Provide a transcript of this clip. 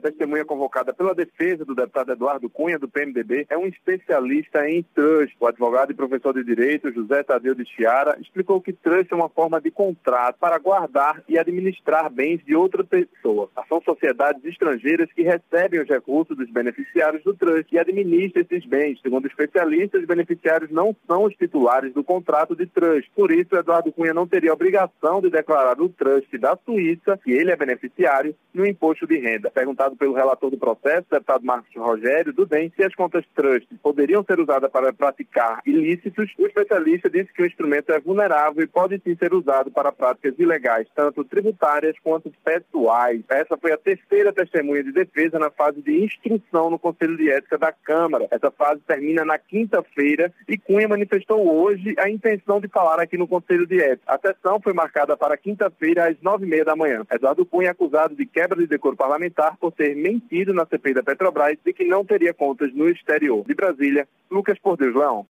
A testemunha convocada pela defesa do deputado Eduardo Cunha, do PMDB, é um especialista em trust. O advogado e professor de Direito, José Tadeu de Chiara, explicou que trust é uma forma de contrato para guardar e administrar bens de outra pessoa. São sociedades estrangeiras que recebem os recursos dos beneficiários do trust e administram esses bens. Segundo especialistas, os beneficiários não são os titulares do contrato de trust. Por isso, Eduardo Cunha não teria obrigação de declarar o trust da Suíça, que ele é beneficiário, no imposto de renda. Perguntado pelo relator do processo, o deputado Marcos Rogério, do DEM, se as contas trust poderiam ser usadas para praticar ilícitos, o especialista disse que o instrumento é vulnerável e pode sim ser usado para práticas ilegais, tanto tributárias quanto pessoais. Essa foi a terceira testemunha de defesa na fase de instrução no Conselho de Ética da Câmara. Essa fase termina na quinta-feira e Cunha manifestou hoje a intenção de falar aqui no Conselho de Ética. A sessão foi marcada para quinta-feira às 9h30 da manhã. Eduardo Cunha é acusado de quebra de decoro parlamentar por ter mentido na CPI da Petrobras e que não teria contas no exterior. De Brasília, Lucas Por Deus Leão.